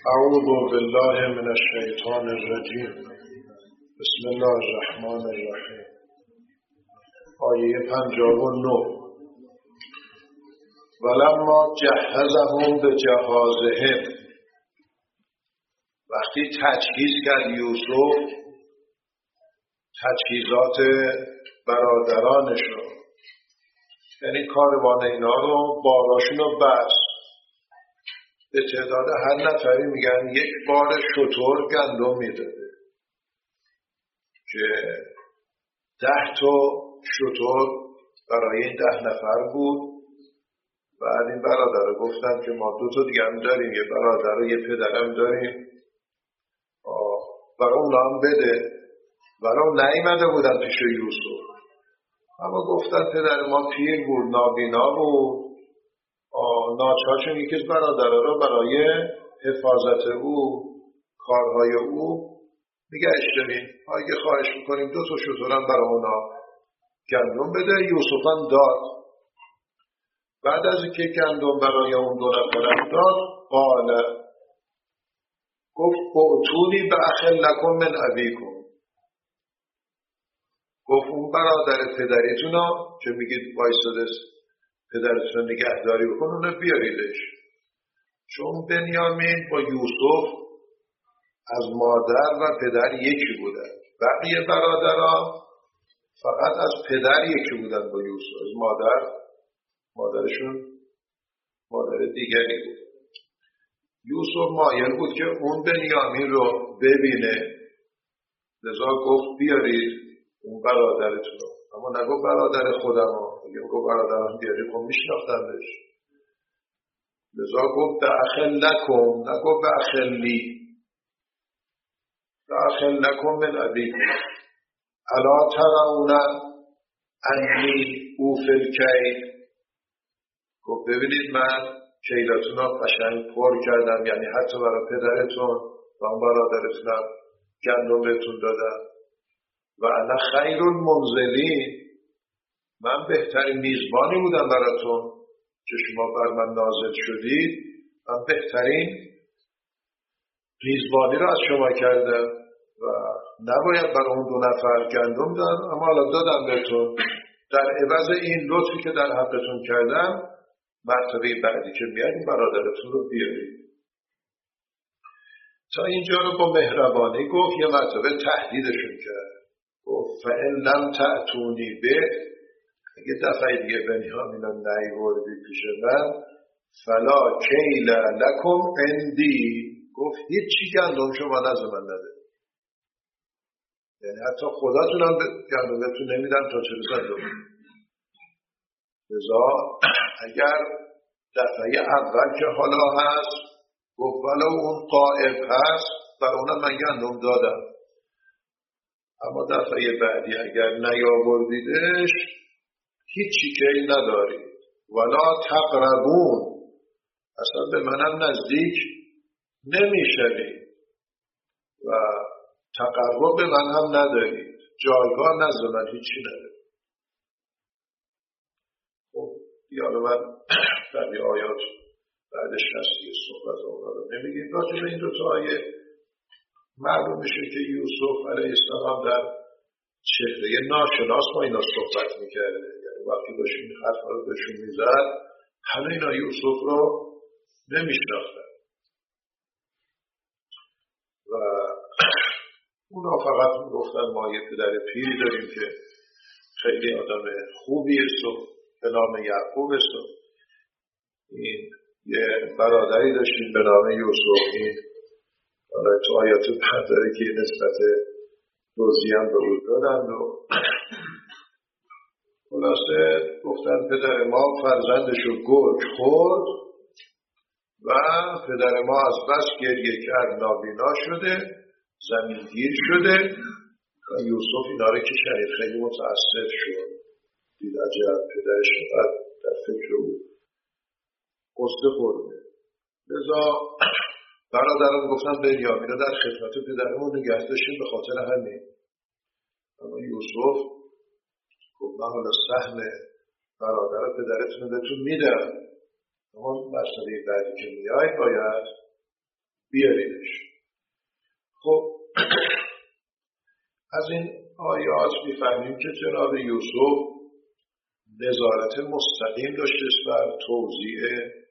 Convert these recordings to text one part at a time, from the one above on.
اعوذ بالله من الشیطان الرجیم. بسم الله الرحمن الرحیم. آیه 59. ولما جهزهم بجهازهم، وقتی تجهیز کرد یوسف تجهیزات برادرانش رو، یعنی کاروان اینا رو، باراشون رو بست. به تعداد هر نفری میگن یک بار شتر گندم میداده که 10 تا شتر برای این 10 نفر بود. بعد این برادر گفتن که ما 2 تا دیگه هم داریم، یه برادر و یه پدرم داریم، برای اونا هم بده. برای نیامده بودن پیش یوسف، اما گفتن پدر ما پیر بود، نابینا بود، ناچار یکی از برادرها رو برای حفاظت او، کارهای او نگهش داریم. اگه خواهش میکنیم 2 تا شتر هم برای اونا گندم بده. یوسف هم داد. بعد از اینکه گندم برای اون 2 نفر داد، قال، گفت ائتونی بأخ لکم من ابیکم، گفت اون برادر پدریتون که میگید وایساده پدرتون نگهداری بکن، اونو بیاریدش. چون بنیامین با یوسف از مادر و پدر یکی بودن، بقیه برادرها فقط از پدر یکی بودن با یوسف، از مادرشون مادر دیگری بود. یوسف مایل بود که اون بنیامین رو ببینه، لذا گفت بیارید اون برادرتون رو، اما نگو برادر خودم رو، اگه گفت برادرم بیارید خب میشناختندش. لذا گفت بأخ لکم، نگو بأخ لی، بأخ لکم من ابیکم الا ترون انی اوفی الکیل، گفت ببینید من کیلاتون رو قشنگ پر کردم، یعنی حتی برای پدرتون و اون برادرتونم گندم بهتون دادم. و انا خیر المنزلین، من بهترین میزبانی بودم براتون که شما بر من نازل شدید، من بهترین میزبانی رو از شما کردم و نباید برای اون 2 نفر گندم دادم، اما حالا دادم بهتون. در عوض این لطفی که در حقتون کردم، مرتبه بعدی که بیایید برادرتون رو بیارید. تا اینجا رو با مهربانی گفت. یه مرتبه تهدیدشون کرد، گفت فإن لم تأتونی به، اگه دفعه دیگه بنیامین رو نیاوردی پیش من، فلا کیل لکم عندی، گفت هیچی گندم شما نزد من نده، یعنی حتی خداتون هم گندم بهتون نمیدم تا چه رسد رو. لذا اگر دفعه اول که حالا هست، گفت ولو اون قائب هست، برای اونم من گندم دادم، اما دفعه بعدی اگر نیاوردیدش هیچی که ندارید. ولا تقربون، اصلا به منم نزدیک نمیشوید و تقرب به من هم ندارید، جایگاه نزد من هیچی ندارید. خب دیالا من در یه آیات بعدش هست یه صحبت اونا رو نمیگیم. راجع به این 2 تا آیه معلوم میشه که یوسف علیه السلام در چهره ناشناس با اینا صحبت میکرده، یعنی وقتی داشتیم حرفا رو بهشون میزد همه اینا یوسف رو نمیشناختن و اونا فقط گفتن ما یه پدر پیری داریم که خیلی آدم خوبی است و به نام یعقوب است و این یه برادری داشتیم به نام یوسف. این تو آیات داره که نسبت دوزی هم به او دادند و خلاصه گفتن پدر ما فرزندشو گرگ خورد و پدر ما از بس گریه کرد نابینا شده، زمینگیر شده. و یوسف اینا رو که شنید خیلی متأسف شد، دید عجب پدرش فقط در فکر او قصد خورده. لذا برادران گفتن بنیامین رو در خدمت پدرمون نگه داشتیم به خاطر همین. اما یوسف گفت من حالا سهم برادر پدرتون بهتون میدم، اما مسئله بعدی که میای باید بیارینش. خب از این آیات میفهمیم که جناب یوسف نظارت مستقیم داشته بر توزیع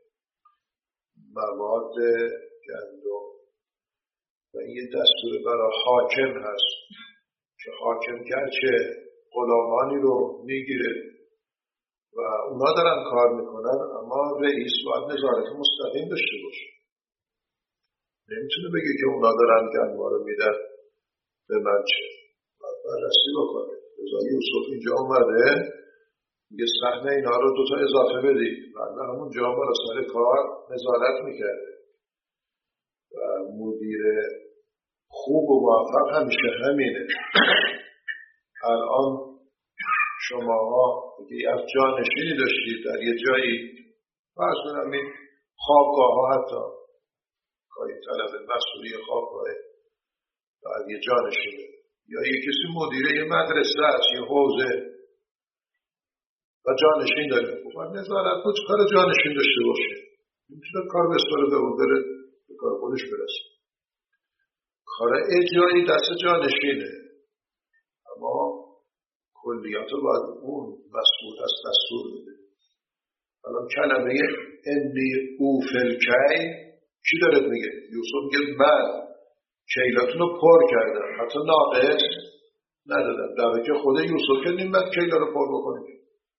مواد گندم و این یه دستور برای حاکم هست که حاکم گرچه غلامانی رو میگیره و اونا دارن کار میکنن، اما رئیس باید نظارت مستقیم داشته باشه. نمیتونه بگه که اونا دارن گندم رو میدن به من چه، باید بررسی بکنه. لذا یوسف اینجا اومده میگه سهم اینا رو 2 اضافه بدید، ولی همون جا بالا سر کار نظارت میکرده و مدیر خوب و موفق همیشه همینه. الان شماها یه جانشینی داشتید در یه جایی، فرض کنم این خوابگاه ها، حتی کاری طلب مسئولی خوابگاه باید یه جانشینه، یا یه کسی مدیره یه مدرسه است، یه حوزه و جانشین داره، باید نظارت بود کار جانشین داشته باشه. میتونه کار بسپاره به اون بره به کار خودش برسه. کار اجرایی دست جانشینه، اما کلیات رو باید اون مسئول از دستور بده. الان کلمه انی اوفلکی چی داره میگه؟ یوسف میگه من کیلاتون رو پر کردم، حتی ناقص ندادم، در حالی که خود یوسف که نمی‌باید کیلا رو پر بکنه.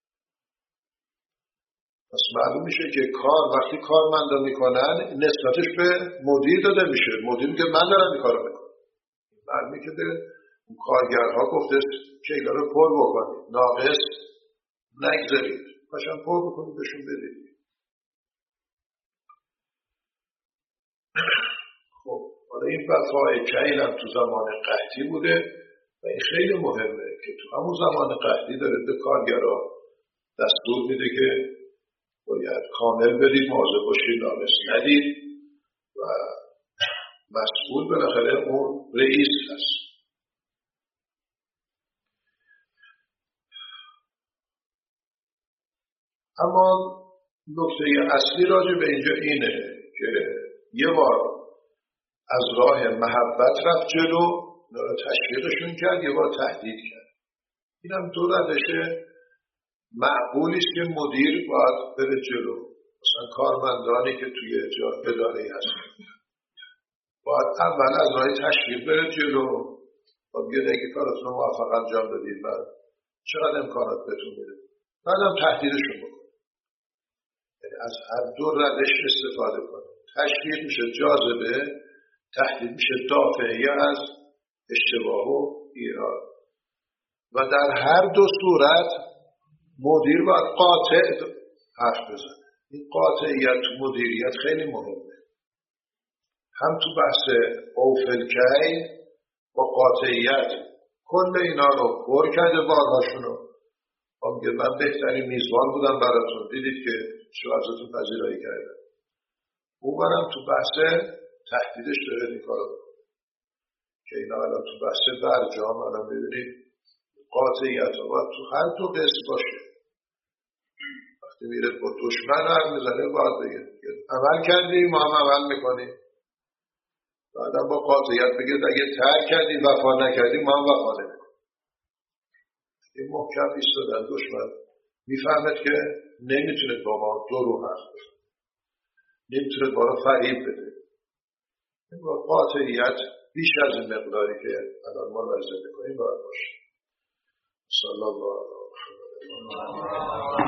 پس معلوم میشه که کار وقتی کارمندا میکنن نسبتش به مدیر داده میشه. مدیر میگه من دارم این کارو میکنم. معلومه که به اون کارگرها گفته کیلا رو پر بکنید، ناقص نگذارید، قشنگ پر بکنید بهشون بدید. خب حالا این وفای کیل هم تو زمان قحطی بوده و این خیلی مهمه که تو همون زمان قحطی داره به کارگرها دستور میده که باید کامل بدید، مواظب باشید، ناقص ندید و مسئول بالاخره اون رئیس هست. اما نکته اصلی راجع به اینجا اینه که یه بار از راه محبت رفت جلو، تشویقشون کرد، یه بار تهدید کرد. اینم 2 روش معقولی است که مدیر باید بره جلو. مثلا کارمندانی که توی اداره‌ای هستن باید اول از راه تشویق بره جلو و بگه اگه کارتون رو موفق انجام بدید و چقدر امکانات بهتون میده، بعدم تهدیدشون بکنه. یعنی از هر 2 روش استفاده کنه. تشویق میشه جاذبه، تهدید میشه دافعیه از اشتباه و ایراد. و در هر 2 صورت مدیر باید قاطع حرف بزنه. این قاطعیت تو مدیریت خیلی مهمه. هم تو بحث اوفلکی با قاطعیت کل اینا رو پر کرده بارهاشونو. میگه من بهترین میزبان بودم براتون، دیدید که چه ازتون پذیرایی کردم. اون برم تو بحث تهدیدش داره این کارو بکنه که اینا الان تو بحث برجام الان ببینید قاطعیت ها باید تو هر 2 قسم باشه. وقتی میره با دشمن حرف میزنه باید بگه عمل کردی ما هم عمل میکنیم، بعدم با قاطعیت بگه اگه ترک کردی وفا نکردی ما هم وفا نمیکنیم. این محکم ایستادن. دشمن میفهمد که نمیتونه با ما 2 رو حرف بزنه، نمیتونه با رو فریب بده. با قاطعیت بیش از این مقداری که الان ما لازم میکنیم باید باشه. صلی الله علیه و